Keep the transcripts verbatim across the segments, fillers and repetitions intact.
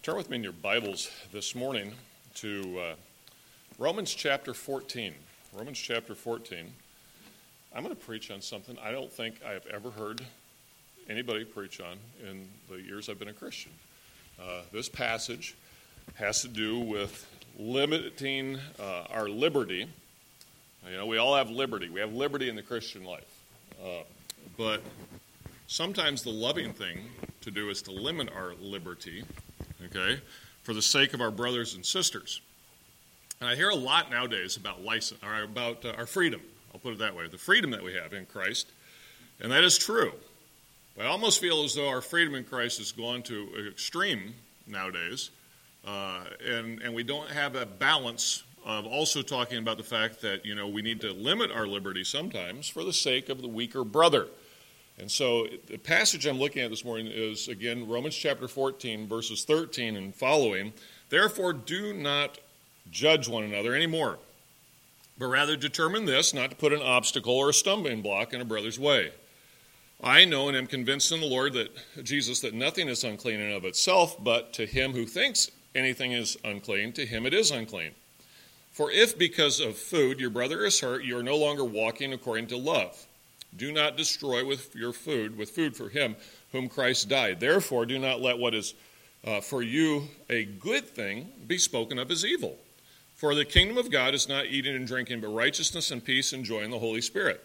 Turn with me in your Bibles this morning to uh, Romans chapter fourteen. Romans chapter fourteen. I'm going to preach on something I don't think I have ever heard anybody preach on in the years I've been a Christian. Uh, this passage has to do with limiting uh, our liberty. You know, we all have liberty. We have liberty in the Christian life. Uh, but sometimes the loving thing to do is to limit our liberty, okay, for the sake of our brothers and sisters. And I hear a lot nowadays about license, or about uh, our freedom. I'll put it that way, the freedom that we have in Christ, and that is true. But I almost feel as though our freedom in Christ has gone to an extreme nowadays, uh, and and we don't have a balance of also talking about the fact that, you know, we need to limit our liberty sometimes for the sake of the weaker brother. And so the passage I'm looking at this morning is, again, Romans chapter fourteen, verses thirteen and following. Therefore, do not judge one another anymore, but rather determine this, not to put an obstacle or a stumbling block in a brother's way. I know and am convinced in the Lord that Jesus that nothing is unclean in and of itself, but to him who thinks anything is unclean, to him it is unclean. For if because of food your brother is hurt, you are no longer walking according to love. Do not destroy with your food, with food for him whom Christ died. Therefore, do not let what is uh, for you a good thing be spoken of as evil. For the kingdom of God is not eating and drinking, but righteousness and peace and joy in the Holy Spirit.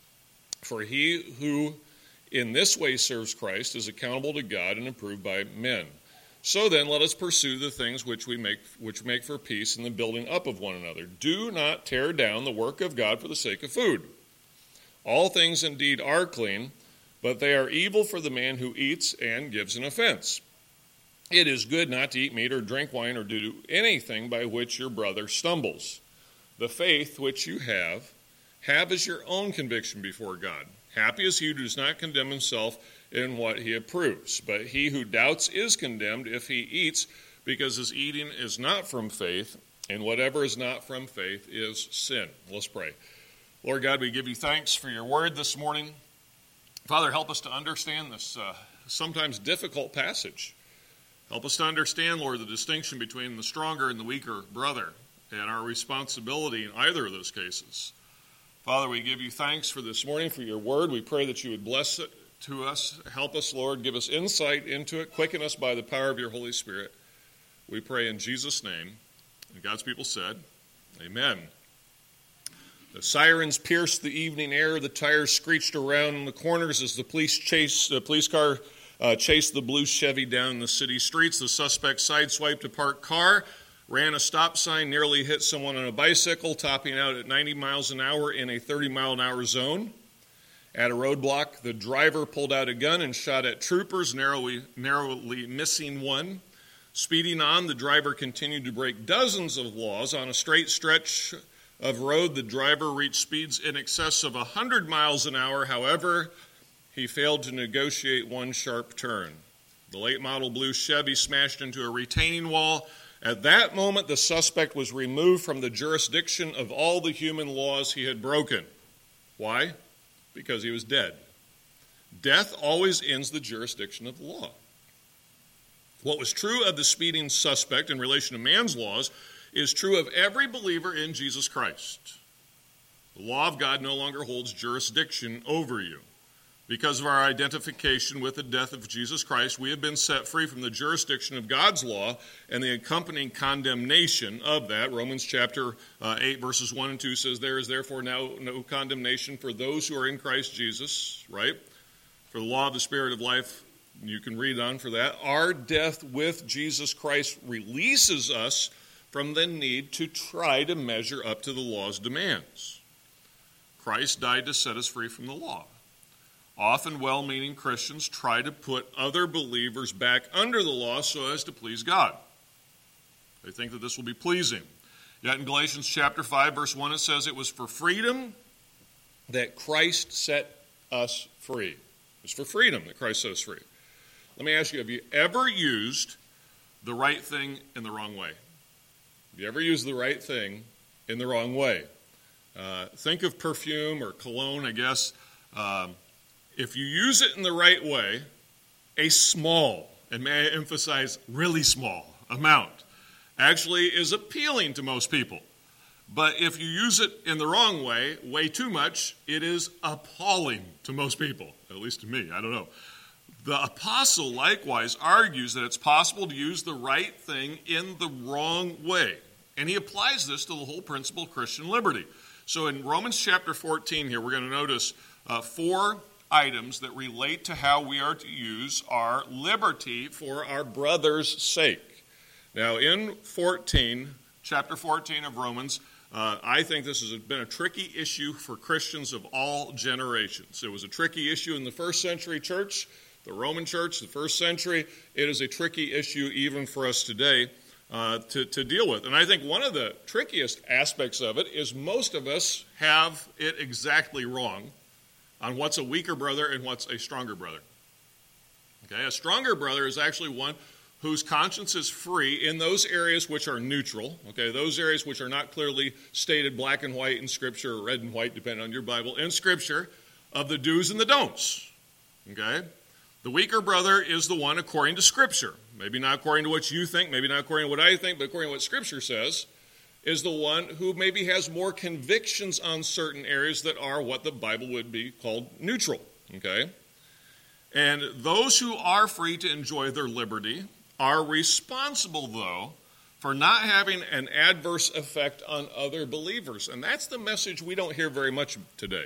For he who in this way serves Christ is accountable to God and approved by men. So then, let us pursue the things which we make, which make for peace and the building up of one another. Do not tear down the work of God for the sake of food. All things indeed are clean, but they are evil for the man who eats and gives an offense. It is good not to eat meat or drink wine or do anything by which your brother stumbles. The faith which you have, have as your own conviction before God. Happy is he who does not condemn himself in what he approves. But he who doubts is condemned if he eats, because his eating is not from faith, and whatever is not from faith is sin. Let's pray. Lord God, we give you thanks for your word this morning. Father, help us to understand this uh, sometimes difficult passage. Help us to understand, Lord, the distinction between the stronger and the weaker brother and our responsibility in either of those cases. Father, we give you thanks for this morning, for your word. We pray that you would bless it to us. Help us, Lord. Give us insight into it. Quicken us by the power of your Holy Spirit. We pray in Jesus' name. And God's people said, amen. The sirens pierced the evening air. The tires screeched around in the corners as the police chase the police car uh, chased the blue Chevy down the city streets. The suspect sideswiped a parked car, ran a stop sign, nearly hit someone on a bicycle, topping out at ninety miles an hour in a thirty mile an hour zone. At a roadblock, the driver pulled out a gun and shot at troopers, narrowly, narrowly missing one. Speeding on, the driver continued to break dozens of laws. On a straight stretch of road, the driver reached speeds in excess of one hundred miles an hour. However, he failed to negotiate one sharp turn. The late model blue Chevy smashed into a retaining wall. At that moment, the suspect was removed from the jurisdiction of all the human laws he had broken. Why? Because he was dead. Death always ends the jurisdiction of the law. What was true of the speeding suspect in relation to man's laws is true of every believer in Jesus Christ. The law of God no longer holds jurisdiction over you. Because of our identification with the death of Jesus Christ, we have been set free from the jurisdiction of God's law and the accompanying condemnation of that. Romans chapter uh, eight, verses one and two says, there is therefore now no condemnation for those who are in Christ Jesus, right? For the law of the Spirit of life, you can read on for that. Our death with Jesus Christ releases us from the need to try to measure up to the law's demands. Christ died to set us free from the law. Often well-meaning Christians try to put other believers back under the law so as to please God. They think that this will be pleasing. Yet in Galatians chapter five, verse one, it says, it was for freedom that Christ set us free. It was for freedom that Christ set us free. Let me ask you, have you ever used the right thing in the wrong way? Have you ever used the right thing in the wrong way? Uh, think of perfume or cologne, I guess. Um, If you use it in the right way, a small, and may I emphasize, really small, amount actually is appealing to most people. But if you use it in the wrong way, way too much, it is appalling to most people, at least to me. I don't know. The apostle likewise argues that it's possible to use the right thing in the wrong way. And he applies this to the whole principle of Christian liberty. So in Romans chapter fourteen here, we're going to notice uh, four items that relate to how we are to use our liberty for our brother's sake. Now in fourteen, chapter fourteen of Romans, Uh, I think this has been a tricky issue for Christians of all generations. It was a tricky issue in the first century church, the Roman church, the first century. It is a tricky issue even for us today uh, to, to deal with. And I think one of the trickiest aspects of it is most of us have it exactly wrong on what's a weaker brother and what's a stronger brother. Okay, a stronger brother is actually one whose conscience is free in those areas which are neutral, okay, those areas which are not clearly stated black and white in Scripture, or red and white, depending on your Bible, in Scripture, of the do's and the don'ts, okay? The weaker brother is the one according to Scripture, maybe not according to what you think, maybe not according to what I think, but according to what Scripture says, is the one who maybe has more convictions on certain areas that are what the Bible would be called neutral, okay? And those who are free to enjoy their liberty are responsible, though, for not having an adverse effect on other believers. And that's the message we don't hear very much today.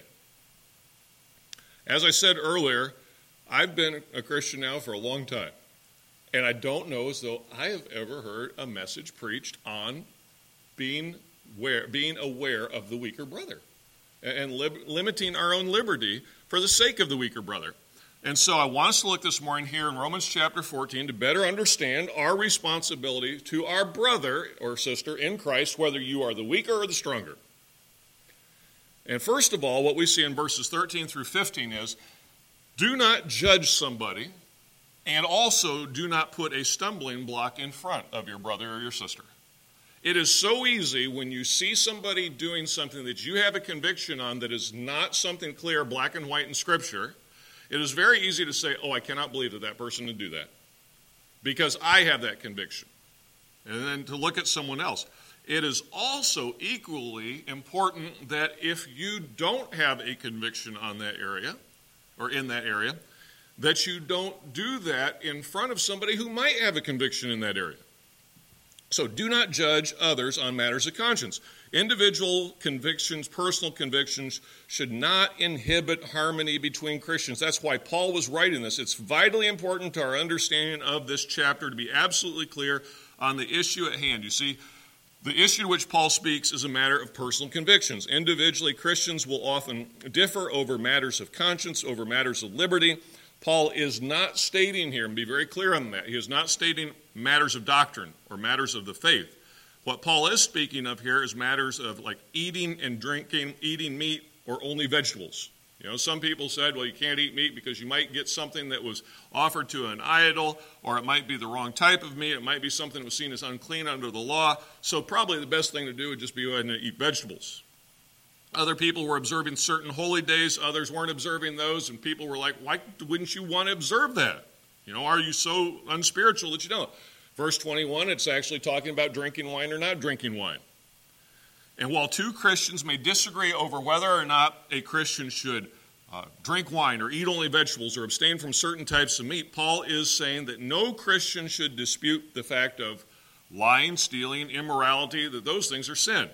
As I said earlier, I've been a Christian now for a long time. And I don't know as though I have ever heard a message preached on being aware, being aware of the weaker brother and li- limiting our own liberty for the sake of the weaker brother. And so I want us to look this morning here in Romans chapter fourteen to better understand our responsibility to our brother or sister in Christ, whether you are the weaker or the stronger. And first of all, what we see in verses thirteen through fifteen is, do not judge somebody, and also do not put a stumbling block in front of your brother or your sister. It is so easy when you see somebody doing something that you have a conviction on that is not something clear, black and white in Scripture. It is very easy to say, oh, I cannot believe that that person would do that because I have that conviction. And then to look at someone else. It is also equally important that if you don't have a conviction on that area or in that area, that you don't do that in front of somebody who might have a conviction in that area. So do not judge others on matters of conscience. Individual convictions, personal convictions, should not inhibit harmony between Christians. That's why Paul was writing this. It's vitally important to our understanding of this chapter to be absolutely clear on the issue at hand. You see, the issue to which Paul speaks is a matter of personal convictions. Individually, Christians will often differ over matters of conscience, over matters of liberty. Paul is not stating here, and be very clear on that, he is not stating matters of doctrine or matters of the faith. What Paul is speaking of here is matters of like eating and drinking, eating meat or only vegetables. You know, some people said, well, you can't eat meat because you might get something that was offered to an idol, or it might be the wrong type of meat. It might be something that was seen as unclean under the law. So probably the best thing to do would just be go ahead and eat vegetables. Other people were observing certain holy days. Others weren't observing those. And people were like, why wouldn't you want to observe that? You know, are you so unspiritual that you don't? Verse twenty-one, it's actually talking about drinking wine or not drinking wine. And while two Christians may disagree over whether or not a Christian should uh, drink wine or eat only vegetables or abstain from certain types of meat, Paul is saying that no Christian should dispute the fact of lying, stealing, immorality, that those things are sin.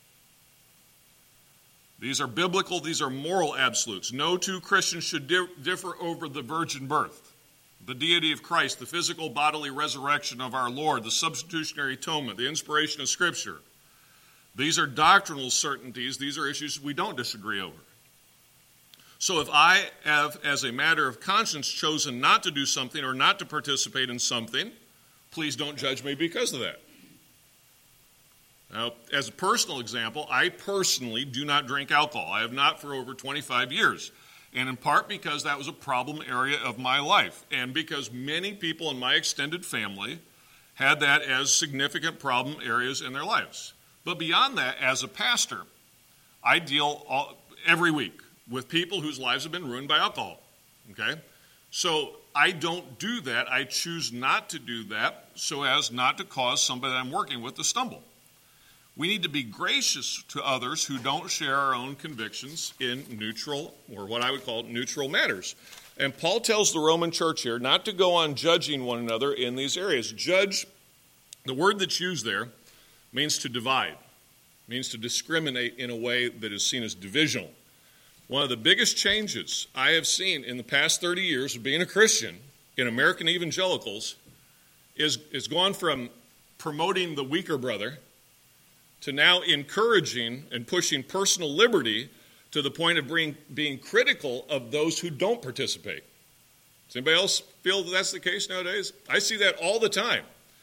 These are biblical, these are moral absolutes. No two Christians should di- differ over the virgin birth, the deity of Christ, the physical bodily resurrection of our Lord, the substitutionary atonement, the inspiration of Scripture. These are doctrinal certainties. These are issues we don't disagree over. So if I have, as a matter of conscience, chosen not to do something or not to participate in something, please don't judge me because of that. Now, as a personal example, I personally do not drink alcohol. I have not for over twenty-five years. And in part because that was a problem area of my life. And because many people in my extended family had that as significant problem areas in their lives. But beyond that, as a pastor, I deal all, every week with people whose lives have been ruined by alcohol. Okay? So I don't do that. I choose not to do that so as not to cause somebody that I'm working with to stumble. We need to be gracious to others who don't share our own convictions in neutral, or what I would call neutral matters. And Paul tells the Roman church here not to go on judging one another in these areas. Judge, the word that's used there, means to divide, means to discriminate in a way that is seen as divisional. One of the biggest changes I have seen in the past thirty years of being a Christian in American evangelicals is, is gone from promoting the weaker brother to now encouraging and pushing personal liberty to the point of being, being critical of those who don't participate. Does anybody else feel that that's the case nowadays? I see that all the time.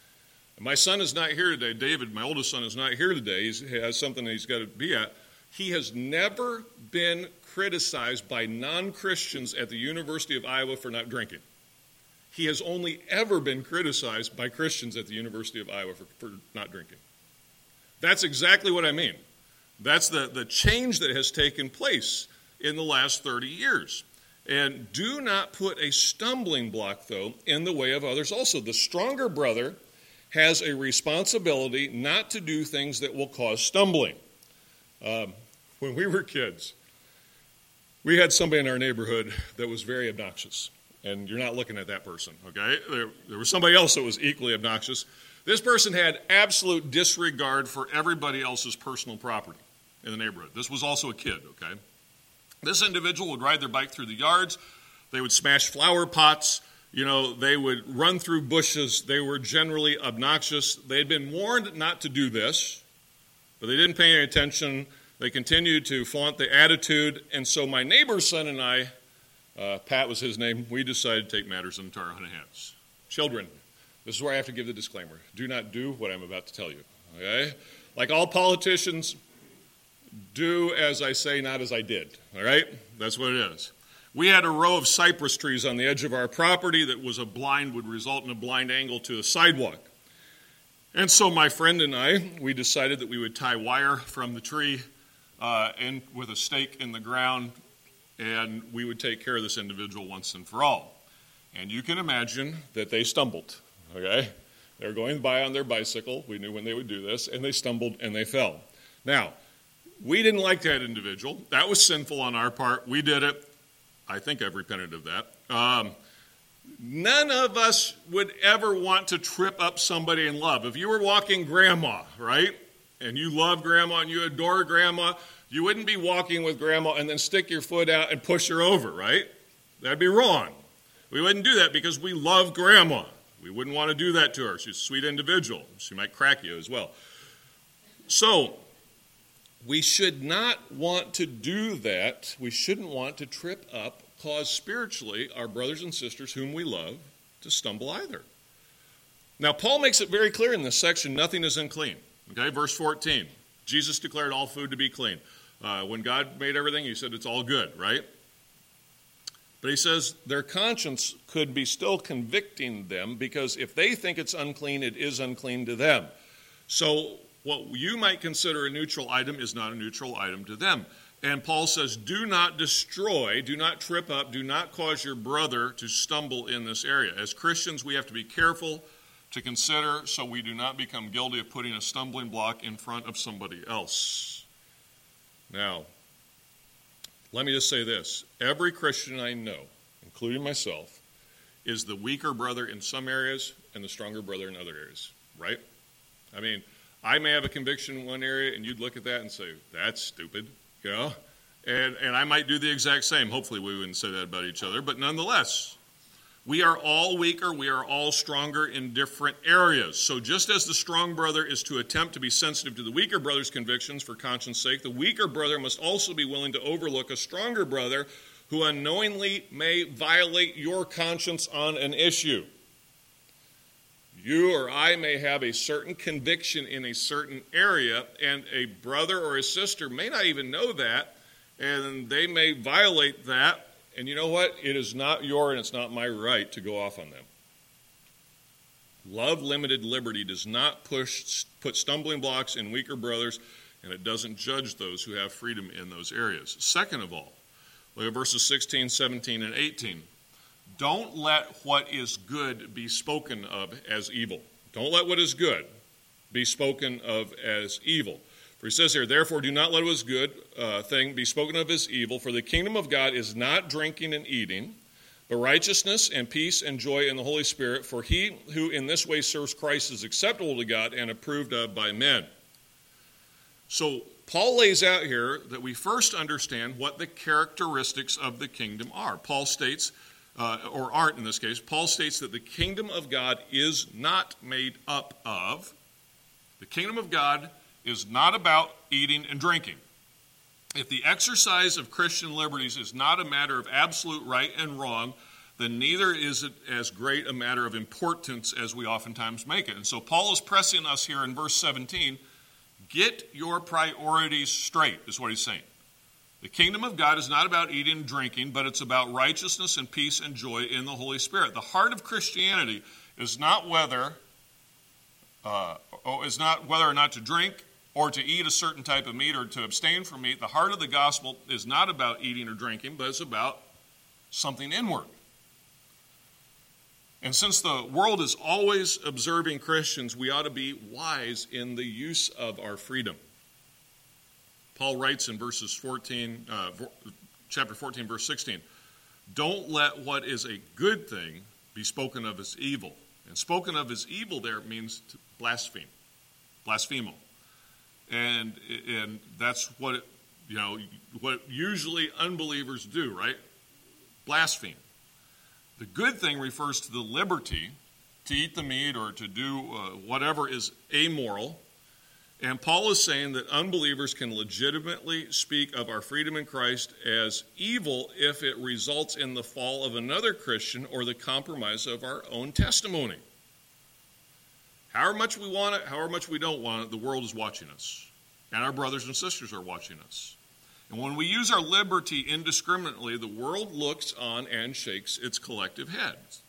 My son is not here today. David, my oldest son, is not here today. He's, he has something that he's got to be at. He has never been criticized by non-Christians at the University of Iowa for not drinking. He has only ever been criticized by Christians at the University of Iowa for, for not drinking. That's exactly what I mean. That's the, the change that has taken place in the last thirty years. And do not put a stumbling block, though, in the way of others also. The stronger brother has a responsibility not to do things that will cause stumbling. Um, when we were kids, we had somebody in our neighborhood that was very obnoxious. And you're not looking at that person, okay? There, there was somebody else that was equally obnoxious. This person had absolute disregard for everybody else's personal property in the neighborhood. This was also a kid, okay? This individual would ride their bike through the yards. They would smash flower pots. You know, they would run through bushes. They were generally obnoxious. They had been warned not to do this, but they didn't pay any attention. They continued to flaunt the attitude. And so my neighbor's son and I, uh, Pat was his name, we decided to take matters into our own hands. Children, this is where I have to give the disclaimer. Do not do what I'm about to tell you, okay? Like all politicians, do as I say, not as I did, all right? That's what it is. We had a row of cypress trees on the edge of our property that was a blind, would result in a blind angle to the sidewalk. And so my friend and I, we decided that we would tie wire from the tree uh, in with a stake in the ground, and we would take care of this individual once and for all. And you can imagine that they stumbled. Okay? They were going by on their bicycle. We knew when they would do this, and they stumbled and they fell. Now, we didn't like that individual. That was sinful on our part. We did it. I think I've repented of that. Um, none of us would ever want to trip up somebody in love. If you were walking grandma, right, and you love grandma and you adore grandma, you wouldn't be walking with grandma and then stick your foot out and push her over, right? That'd be wrong. We wouldn't do that because we love grandma. We wouldn't want to do that to her. She's a sweet individual. She might crack you as well. So, we should not want to do that. We shouldn't want to trip up, cause spiritually our brothers and sisters whom we love to stumble either. Now, Paul makes it very clear in this section, nothing is unclean. Okay, verse fourteen. Jesus declared all food to be clean. Uh, when God made everything, he said it's all good, right? But he says their conscience could be still convicting them because if they think it's unclean, it is unclean to them. So what you might consider a neutral item is not a neutral item to them. And Paul says, do not destroy, do not trip up, do not cause your brother to stumble in this area. As Christians, we have to be careful to consider so we do not become guilty of putting a stumbling block in front of somebody else. Now, let me just say this. Every Christian I know, including myself, is the weaker brother in some areas and the stronger brother in other areas, right? I mean, I may have a conviction in one area and you'd look at that and say, that's stupid, you know? And, and I might do the exact same. Hopefully we wouldn't say that about each other, but nonetheless, we are all weaker, we are all stronger in different areas. So just as the strong brother is to attempt to be sensitive to the weaker brother's convictions for conscience sake, the weaker brother must also be willing to overlook a stronger brother who unknowingly may violate your conscience on an issue. You or I may have a certain conviction in a certain area, and a brother or a sister may not even know that, and they may violate that. And you know what? It is not your and it's not my right to go off on them. Love limited liberty does not push put stumbling blocks in weaker brothers, and it doesn't judge those who have freedom in those areas. Second of all, look at verses sixteen, seventeen, and eighteen. Don't let what is good be spoken of as evil. Don't let what is good be spoken of as evil. For he says here, therefore do not let what is good uh, thing be spoken of as evil, for the kingdom of God is not drinking and eating, but righteousness and peace and joy in the Holy Spirit. For he who in this way serves Christ is acceptable to God and approved of by men. So Paul lays out here that we first understand what the characteristics of the kingdom are. Paul states, uh, or aren't in this case, Paul states that the kingdom of God is not made up of. The kingdom of God is not about eating and drinking. If the exercise of Christian liberties is not a matter of absolute right and wrong, then neither is it as great a matter of importance as we oftentimes make it. And so Paul is pressing us here in verse seventeen, get your priorities straight, is what he's saying. The kingdom of God is not about eating and drinking, but it's about righteousness and peace and joy in the Holy Spirit. The heart of Christianity is not whether, uh, is not whether or not to drink, or to eat a certain type of meat, or to abstain from meat. The heart of the gospel is not about eating or drinking, but it's about something inward. And since the world is always observing Christians, we ought to be wise in the use of our freedom. Paul writes in verses fourteen, uh, chapter fourteen, verse sixteen, don't let what is a good thing be spoken of as evil. And spoken of as evil there means to blaspheme, blasphemo. And and that's what, you know, what usually unbelievers do, right? Blaspheme. The good thing refers to the liberty to eat the meat or to do uh, whatever is amoral. And Paul is saying that unbelievers can legitimately speak of our freedom in Christ as evil if it results in the fall of another Christian or the compromise of our own testimony. However much we want it, however much we don't want it, the world is watching us. And our brothers and sisters are watching us. And when we use our liberty indiscriminately, the world looks on and shakes its collective heads.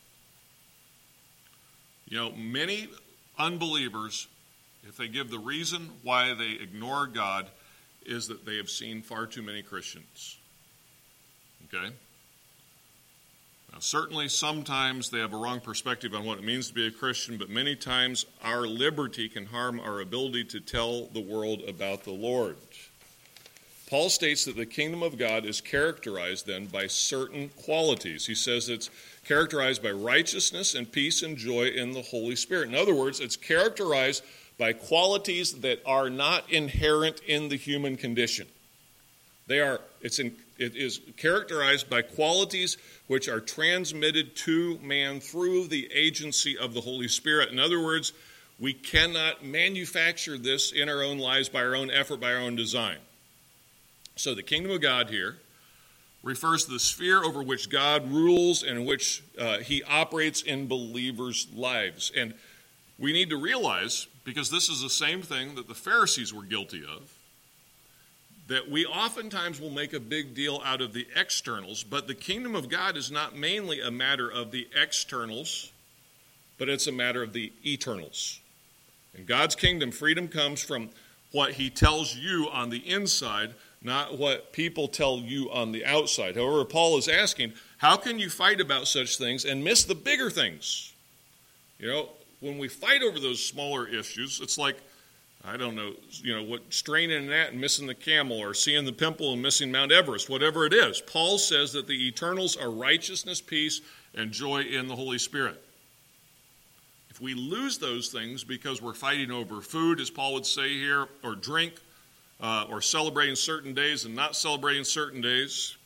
You know, many unbelievers, if they give the reason why they ignore God, is that they have seen far too many Christians. Okay? Now, certainly, sometimes they have a wrong perspective on what it means to be a Christian, but many times our liberty can harm our ability to tell the world about the Lord. Paul states that the kingdom of God is characterized then by certain qualities. He says it's characterized by righteousness and peace and joy in the Holy Spirit. In other words, it's characterized by qualities that are not inherent in the human condition. They are, it's in, it is characterized by qualities which are transmitted to man through the agency of the Holy Spirit. In other words, we cannot manufacture this in our own lives by our own effort, by our own design. So the kingdom of God here refers to the sphere over which God rules and in which uh, he operates in believers' lives. And we need to realize, because this is the same thing that the Pharisees were guilty of, that we oftentimes will make a big deal out of the externals, but the kingdom of God is not mainly a matter of the externals, but it's a matter of the eternals. In God's kingdom, freedom comes from what he tells you on the inside, not what people tell you on the outside. However, Paul is asking, how can you fight about such things and miss the bigger things? You know, when we fight over those smaller issues, it's like, I don't know, you know, what straining that and missing the camel, or seeing the pimple and missing Mount Everest, whatever it is. Paul says that the eternals are righteousness, peace, and joy in the Holy Spirit. If we lose those things because we're fighting over food, as Paul would say here, or drink, uh, or celebrating certain days and not celebrating certain days,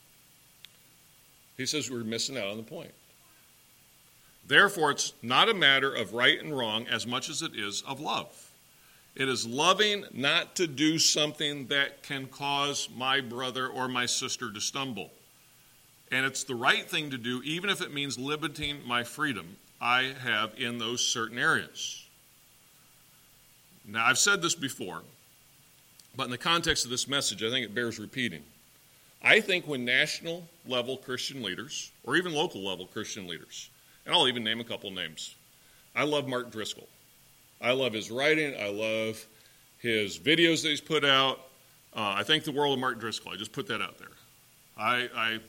he says we're missing out on the point. Therefore, it's not a matter of right and wrong as much as it is of love. It is loving not to do something that can cause my brother or my sister to stumble. And it's the right thing to do, even if it means limiting my freedom I have in those certain areas. Now, I've said this before, but in the context of this message, I think it bears repeating. I think when national level Christian leaders, or even local level Christian leaders, and I'll even name a couple names. I love Mark Driscoll. I love his writing. I love his videos that he's put out. Uh, I think the world of Mark Driscoll. I just put that out there. I, I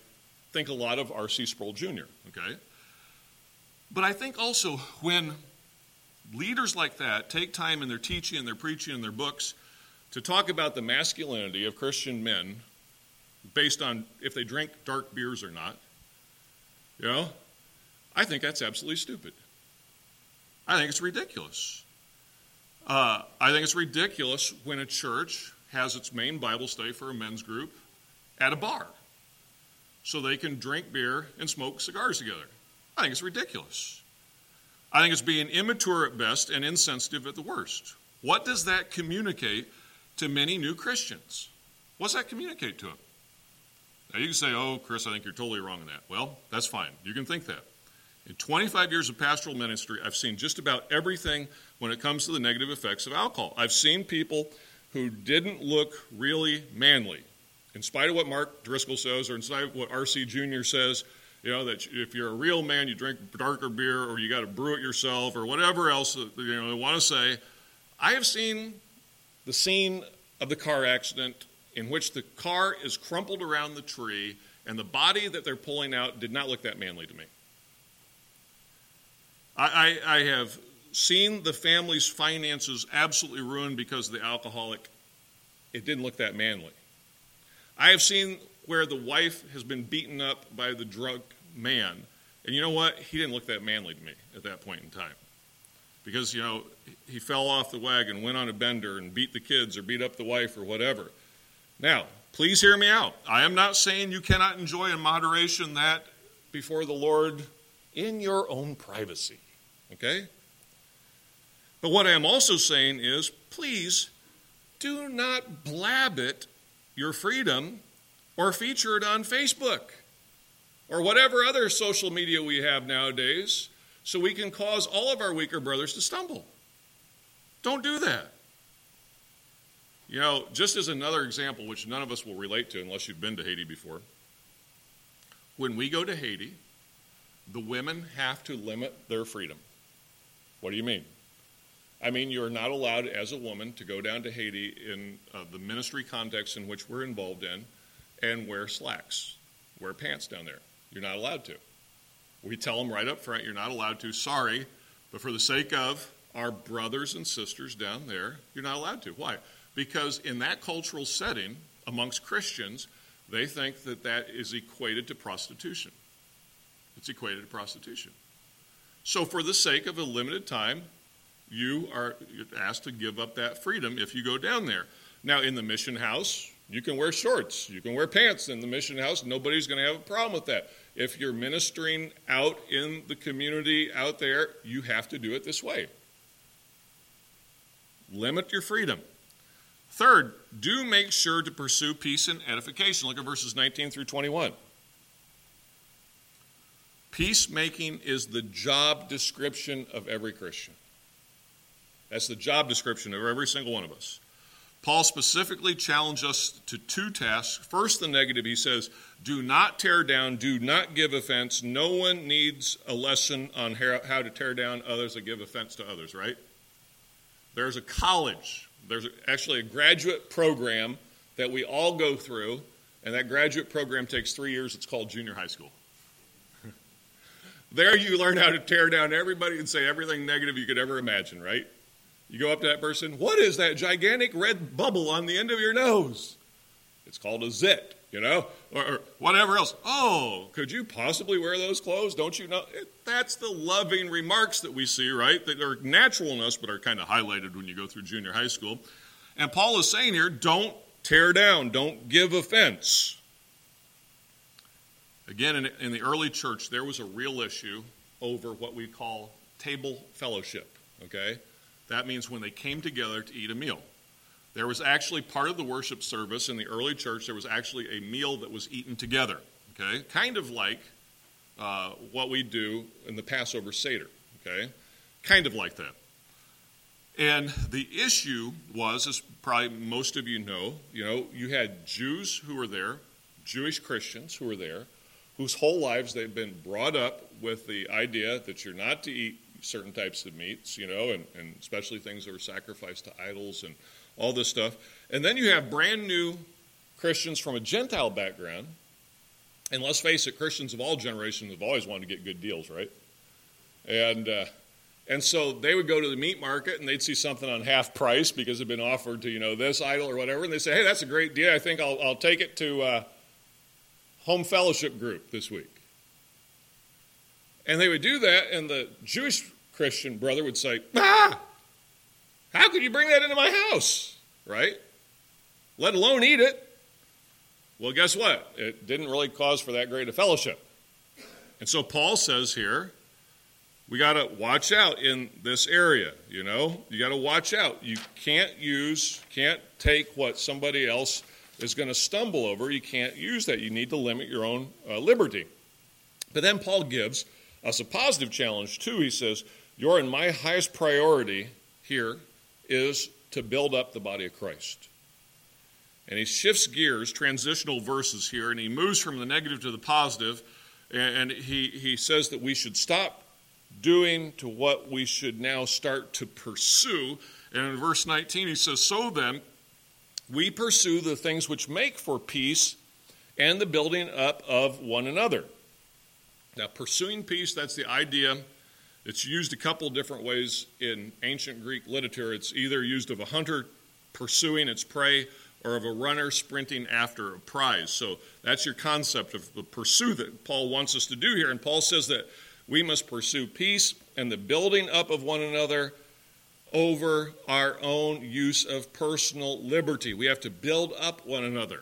think a lot of R C Sproul Junior, okay? But I think also when leaders like that take time in their teaching and their preaching and their books to talk about the masculinity of Christian men based on if they drink dark beers or not, you know, I think that's absolutely stupid. I think it's ridiculous. Uh, I think it's ridiculous when a church has its main Bible study for a men's group at a bar so they can drink beer and smoke cigars together. I think it's ridiculous. I think it's being immature at best and insensitive at the worst. What does that communicate to many new Christians? What does that communicate to them? Now you can say, oh, Chris, I think you're totally wrong on that. Well, that's fine. You can think that. In twenty-five years of pastoral ministry, I've seen just about everything when it comes to the negative effects of alcohol. I've seen people who didn't look really manly. In spite of what Mark Driscoll says or in spite of what R C Junior says, you know, that if you're a real man, you drink darker beer or you got to brew it yourself or whatever else you know they want to say. I have seen the scene of the car accident in which the car is crumpled around the tree and the body that they're pulling out did not look that manly to me. I, I, I have seen the family's finances absolutely ruined because of the alcoholic. It didn't look that manly. I have seen where the wife has been beaten up by the drunk man. And you know what? He didn't look that manly to me at that point in time. Because, you know, he fell off the wagon, went on a bender, and beat the kids or beat up the wife or whatever. Now, please hear me out. I am not saying you cannot enjoy in moderation that before the Lord in your own privacy. Okay? But what I am also saying is, please do not blab it, your freedom, or feature it on Facebook or whatever other social media we have nowadays so we can cause all of our weaker brothers to stumble. Don't do that. You know, just as another example, which none of us will relate to unless you've been to Haiti before, when we go to Haiti, the women have to limit their freedom. What do you mean? I mean, you're not allowed as a woman to go down to Haiti in uh, the ministry context in which we're involved in and wear slacks, wear pants down there. You're not allowed to. We tell them right up front, you're not allowed to. Sorry, but for the sake of our brothers and sisters down there, you're not allowed to. Why? Because in that cultural setting, amongst Christians, they think that that is equated to prostitution. It's equated to prostitution. So for the sake of a limited time, you are asked to give up that freedom if you go down there. Now, in the mission house, you can wear shorts. You can wear pants in the mission house. Nobody's going to have a problem with that. If you're ministering out in the community out there, you have to do it this way. Limit your freedom. Third, do make sure to pursue peace and edification. Look at verses nineteen through twenty-one. Peacemaking is the job description of every Christian. That's the job description of every single one of us. Paul specifically challenged us to two tasks. First, the negative, he says, do not tear down, do not give offense. No one needs a lesson on how to tear down others or give offense to others, right? There's a college, there's actually a graduate program that we all go through, and that graduate program takes three years. It's called junior high school. There you learn how to tear down everybody and say everything negative you could ever imagine, right? You go up to that person, what is that gigantic red bubble on the end of your nose? It's called a zit, you know, or, or whatever else. Oh, could you possibly wear those clothes? Don't you know? It, that's the loving remarks that we see, right, that are natural in us but are kind of highlighted when you go through junior high school. And Paul is saying here, don't tear down, don't give offense. Again, in, in the early church, there was a real issue over what we call table fellowship, okay? That means when they came together to eat a meal. There was actually part of the worship service in the early church, there was actually a meal that was eaten together, okay? Kind of like uh, what we do in the Passover Seder, okay? Kind of like that. And the issue was, as probably most of you know, you know, you had Jews who were there, Jewish Christians who were there, whose whole lives they've been brought up with the idea that you're not to eat certain types of meats, you know, and, and especially things that are sacrificed to idols and all this stuff. And then you have brand new Christians from a Gentile background And let's face it, Christians of all generations have always wanted to get good deals, right? And uh, and so they would go to the meat market and they'd see something on half price because it had been offered to, you know, this idol or whatever. And they say, hey, that's a great deal. I think I'll, I'll take it to uh, Home Fellowship Group this week. And they would do that, and the Jewish Christian brother would say, ah, how could you bring that into my house, right? Let alone eat it. Well, guess what? It didn't really cause for that great a fellowship. And so Paul says here, we got to watch out in this area, you know? You got to watch out. You can't use, can't take what somebody else is going to stumble over. You can't use that. You need to limit your own uh, liberty. But then Paul gives us a positive challenge, too. He says, your and my highest priority here is to build up the body of Christ. And he shifts gears, transitional verses here, and he moves from the negative to the positive, and he, he says that we should stop doing to what we should now start to pursue. And in verse nineteen, he says, so then, we pursue the things which make for peace and the building up of one another. Now, pursuing peace, that's the idea. It's used a couple different ways in ancient Greek literature. It's either used of a hunter pursuing its prey or of a runner sprinting after a prize. So that's your concept of the pursuit that Paul wants us to do here. And Paul says that we must pursue peace and the building up of one another over our own use of personal liberty. We have to build up one another.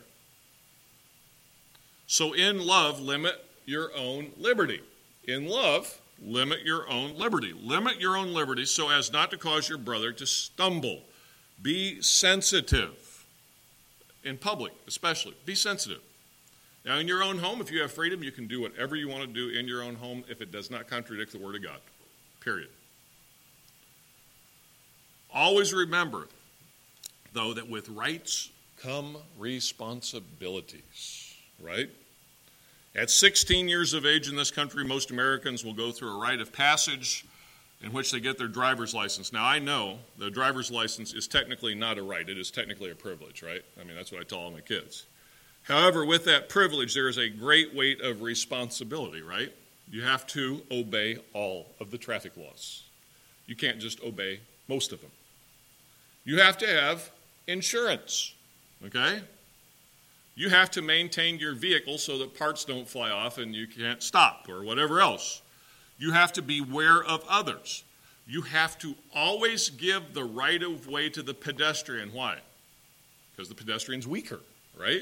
So in love, limit your own liberty. In love, limit your own liberty. Limit your own liberty so as not to cause your brother to stumble. Be sensitive. In public, especially. Be sensitive. Now, in your own home, if you have freedom, you can do whatever you want to do in your own home if it does not contradict the Word of God. Period. Always remember, though, that with rights come responsibilities, right? At sixteen years of age in this country, most Americans will go through a rite of passage in which they get their driver's license. Now, I know the driver's license is technically not a right. It is technically a privilege, right? I mean, that's what I tell all my kids. However, with that privilege, there is a great weight of responsibility, right? You have to obey all of the traffic laws. You can't just obey most of them. You have to have insurance, okay? You have to maintain your vehicle so that parts don't fly off and you can't stop or whatever else. You have to beware of others. You have to always give the right of way to the pedestrian. Why? Because the pedestrian's weaker, right?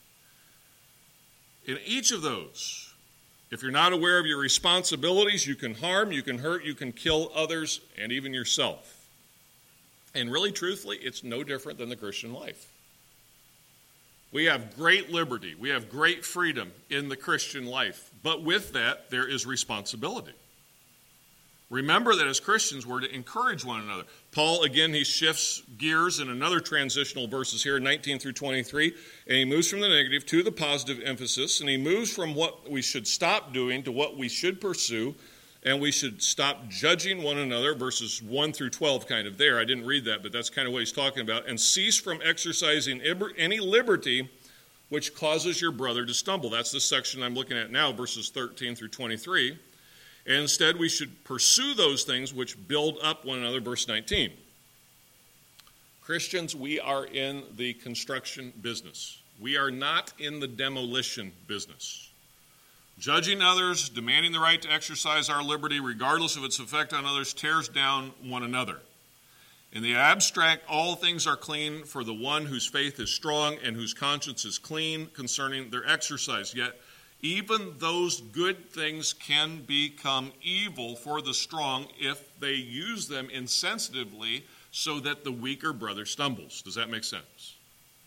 In each of those, if you're not aware of your responsibilities, you can harm, you can hurt, you can kill others, and even yourself. And really, truthfully, it's no different than the Christian life. We have great liberty, we have great freedom in the Christian life, but with that, there is responsibility. Remember that as Christians, we're to encourage one another. Paul, again, he shifts gears in another transitional verses here, nineteen through twenty-three, and he moves from the negative to the positive emphasis, and he moves from what we should stop doing to what we should pursue, and we should stop judging one another, verses one through twelve kind of there. I didn't read that, but that's kind of what he's talking about, and cease from exercising any liberty which causes your brother to stumble. That's the section I'm looking at now, verses thirteen through twenty-three. And instead, we should pursue those things which build up one another, verse nineteen. Christians, we are in the construction business. We are not in the demolition business. Judging others, demanding the right to exercise our liberty, regardless of its effect on others, tears down one another. In the abstract, all things are clean for the one whose faith is strong and whose conscience is clean concerning their exercise. Yet, even those good things can become evil for the strong if they use them insensitively so that the weaker brother stumbles. Does that make sense?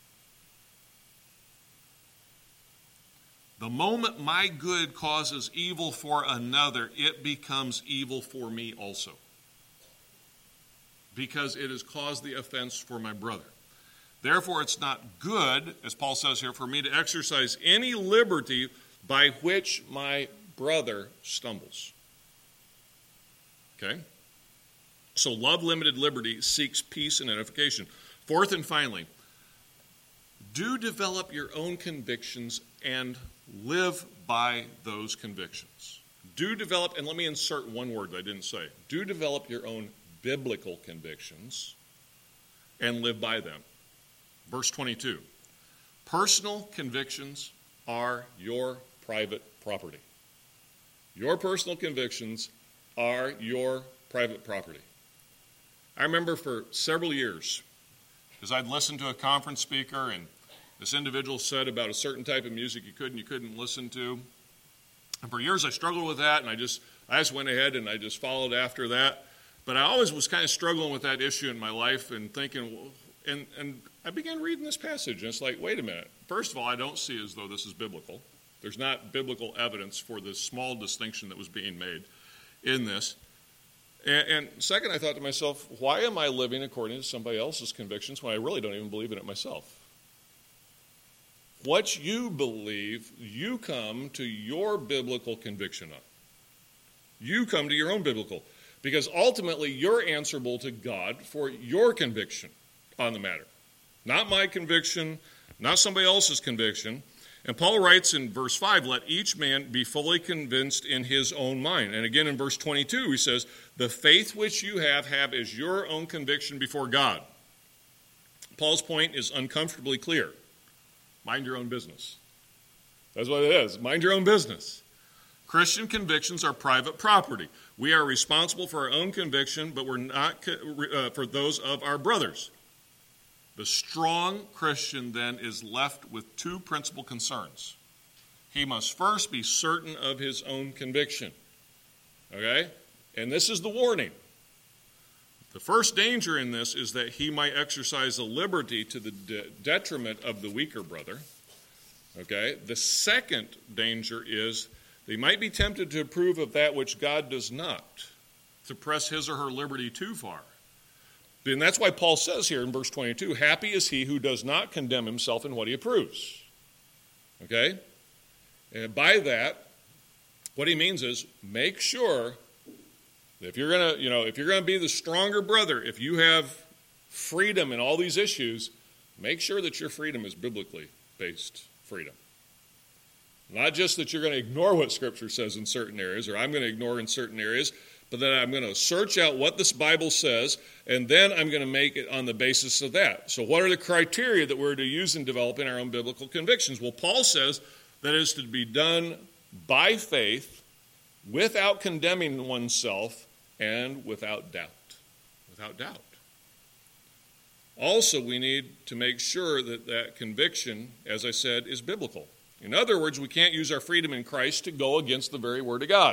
The moment my good causes evil for another, it becomes evil for me also, because it has caused the offense for my brother. Therefore, it's not good, as Paul says here, for me to exercise any liberty by which my brother stumbles. Okay? So love limited liberty seeks peace and edification. Fourth and finally, do develop your own convictions and live by those convictions. Do develop, and let me insert one word that I didn't say. Do develop your own biblical convictions and live by them. Verse twenty-two. Personal convictions are your private property. Your personal convictions are your private property. I remember for several years, because I'd listened to a conference speaker, and this individual said about a certain type of music you could and you couldn't listen to. And for years I struggled with that, and I just I just went ahead and I just followed after that. But I always was kind of struggling with that issue in my life and thinking, and, and I began reading this passage, and it's like, wait a minute. First of all, I don't see as though this is biblical. There's not biblical evidence for this small distinction that was being made in this. And, and second, I thought to myself, why am I living according to somebody else's convictions when I really don't even believe in it myself? What you believe, you come to your biblical conviction on. You come to your own biblical. Because ultimately, you're answerable to God for your conviction on the matter. Not my conviction, not somebody else's conviction. And Paul writes in verse five, let each man be fully convinced in his own mind. And again in verse twenty-two, he says, the faith which you have, have as your own conviction before God. Paul's point is uncomfortably clear. Mind your own business. That's what it is. Mind your own business. Christian convictions are private property. We are responsible for our own conviction, but we're not uh, for those of our brothers. The strong Christian then is left with two principal concerns. He must first be certain of his own conviction. Okay? And this is the warning. The first danger in this is that he might exercise a liberty to the de- detriment of the weaker brother. Okay? The second danger is that he might be tempted to approve of that which God does not, to press his or her liberty too far. And that's why Paul says here in verse twenty-two, happy is he who does not condemn himself in what he approves. Okay? And by that, what he means is make sure that if you're gonna, you know, if you're gonna be the stronger brother, if you have freedom in all these issues, make sure that your freedom is biblically based freedom. Not just that you're going to ignore what Scripture says in certain areas, or I'm going to ignore in certain areas, but that I'm going to search out what this Bible says, and then I'm going to make it on the basis of that. So what are the criteria that we're to use in developing our own biblical convictions? Well, Paul says that it is to be done by faith, without condemning oneself, and without doubt. Without doubt. Also, we need to make sure that that conviction, as I said, is biblical. In other words, we can't use our freedom in Christ to go against the very Word of God.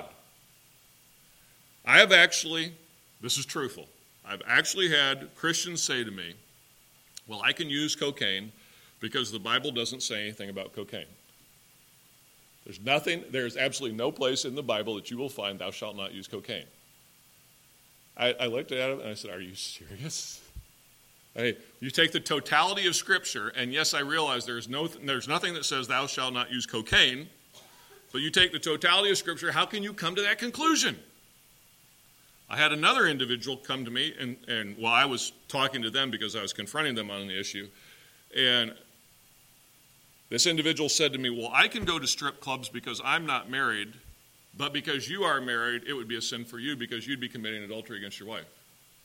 I have actually, this is truthful, I've actually had Christians say to me, well, I can use cocaine because the Bible doesn't say anything about cocaine. There's nothing, there's absolutely no place in the Bible that you will find thou shalt not use cocaine. I, I looked at him and I said, are you serious? Hey, you take the totality of Scripture, and yes, I realize there's no, there's nothing that says thou shalt not use cocaine, but you take the totality of Scripture, how can you come to that conclusion? I had another individual come to me, and, and while I was talking to them because I was confronting them on the issue, and this individual said to me, well, I can go to strip clubs because I'm not married, but because you are married, it would be a sin for you because you'd be committing adultery against your wife.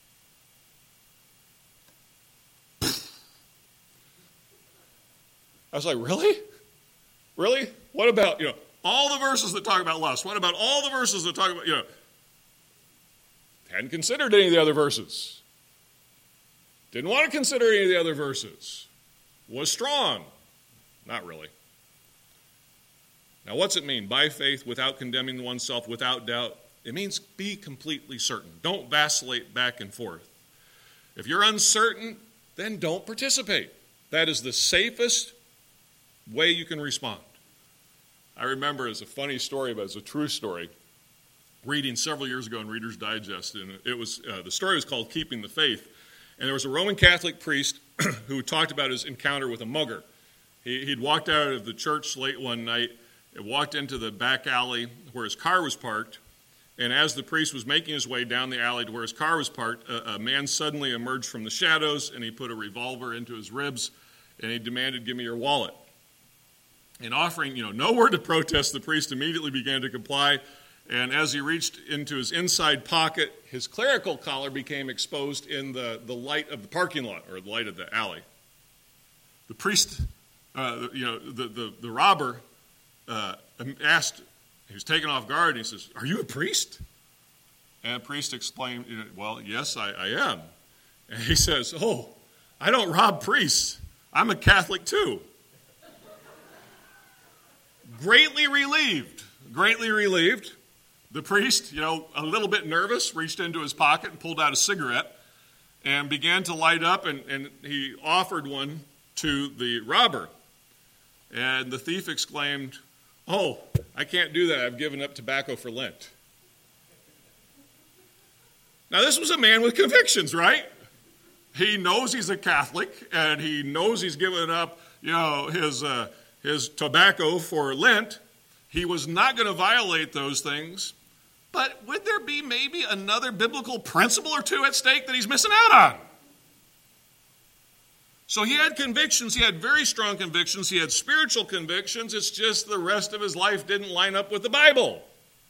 I was like, really? Really? What about, you know, all the verses that talk about lust? What about all the verses that talk about, you know, hadn't considered any of the other verses. Didn't want to consider any of the other verses. Was strong. Not really. Now, what's it mean? By faith, without condemning oneself, without doubt. It means be completely certain. Don't vacillate back and forth. If you're uncertain, then don't participate. That is the safest way you can respond. I remember, it's a funny story, but it's a true story, reading several years ago in Reader's Digest, and it was uh, the story was called Keeping the Faith, and there was a Roman Catholic priest who talked about his encounter with a mugger. He, he'd walked out of the church late one night and walked into the back alley where his car was parked, and as the priest was making his way down the alley to where his car was parked, a, a man suddenly emerged from the shadows, and he put a revolver into his ribs, and he demanded, give me your wallet. And offering, you know, no word of protest, the priest immediately began to comply. And as he reached into his inside pocket, his clerical collar became exposed in the, the light of the parking lot, or the light of the alley. The priest, uh, you know, the, the, the robber uh, asked, he was taken off guard, and he says, "Are you a priest?" And the priest explained, "Well, yes, I, I am." And he says, "Oh, I don't rob priests. I'm a Catholic too." Greatly relieved, greatly relieved, the priest, you know, a little bit nervous, reached into his pocket and pulled out a cigarette and began to light up, and, and he offered one to the robber. And the thief exclaimed, "Oh, I can't do that. I've given up tobacco for Lent." Now, this was a man with convictions, right? He knows he's a Catholic, and he knows he's given up, you know, his uh, his tobacco for Lent. He was not going to violate those things. But would there be maybe another biblical principle or two at stake that he's missing out on? So he had convictions. He had very strong convictions. He had spiritual convictions. It's just the rest of his life didn't line up with the Bible.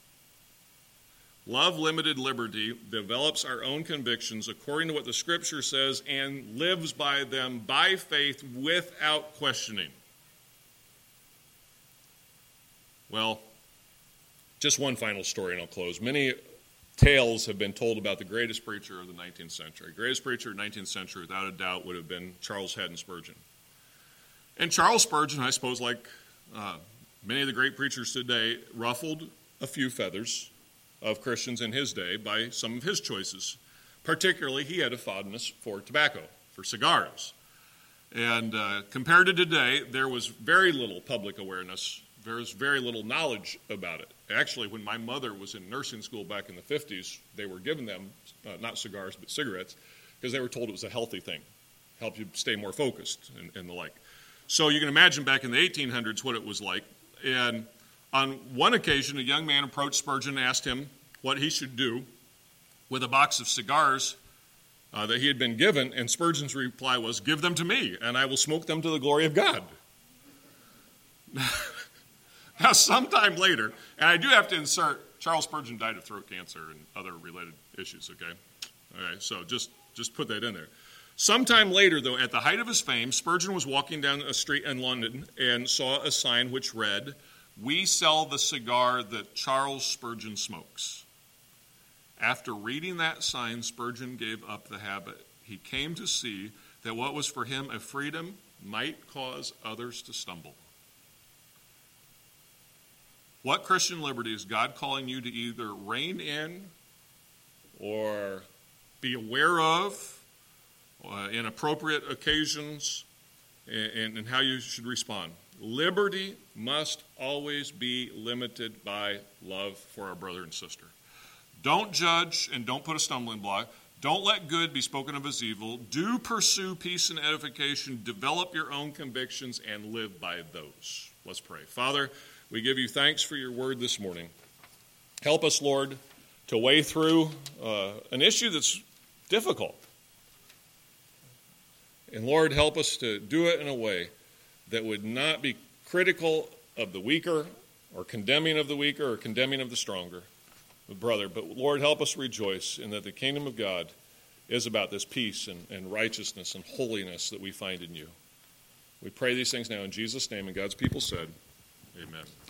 Love limited liberty, develops our own convictions according to what the Scripture says, and lives by them by faith without questioning. Well, just one final story and I'll close. Many tales have been told about the greatest preacher of the nineteenth century. The greatest preacher of the nineteenth century, without a doubt, would have been Charles Haddon Spurgeon. And Charles Spurgeon, I suppose, like uh, many of the great preachers today, ruffled a few feathers of Christians in his day by some of his choices. Particularly, he had a fondness for tobacco, for cigars. And uh, compared to today, there was very little public awareness. There was very little knowledge about it. Actually, when my mother was in nursing school back in the fifties, they were giving them, uh, not cigars, but cigarettes, because they were told it was a healthy thing, help you stay more focused and, and the like. So you can imagine back in the eighteen hundreds what it was like. And on one occasion, a young man approached Spurgeon and asked him what he should do with a box of cigars uh, that he had been given, and Spurgeon's reply was, "Give them to me, and I will smoke them to the glory of God." Now, sometime later, and I do have to insert, Charles Spurgeon died of throat cancer and other related issues, okay? All right, so just, just put that in there. Sometime later, though, at the height of his fame, Spurgeon was walking down a street in London and saw a sign which read, "We sell the cigar that Charles Spurgeon smokes." After reading that sign, Spurgeon gave up the habit. He came to see that what was for him a freedom might cause others to stumble. What Christian liberty is God calling you to either rein in or be aware of uh, in appropriate occasions, and, and how you should respond? Liberty must always be limited by love for our brother and sister. Don't judge and don't put a stumbling block. Don't let good be spoken of as evil. Do pursue peace and edification. Develop your own convictions and live by those. Let's pray. Father, we give you thanks for your word this morning. Help us, Lord, to weigh through uh, an issue that's difficult. And Lord, help us to do it in a way that would not be critical of the weaker or condemning of the weaker or condemning of the stronger, the brother. But Lord, help us rejoice in that the kingdom of God is about this peace and, and righteousness and holiness that we find in you. We pray these things now in Jesus' name, and God's people said, amen.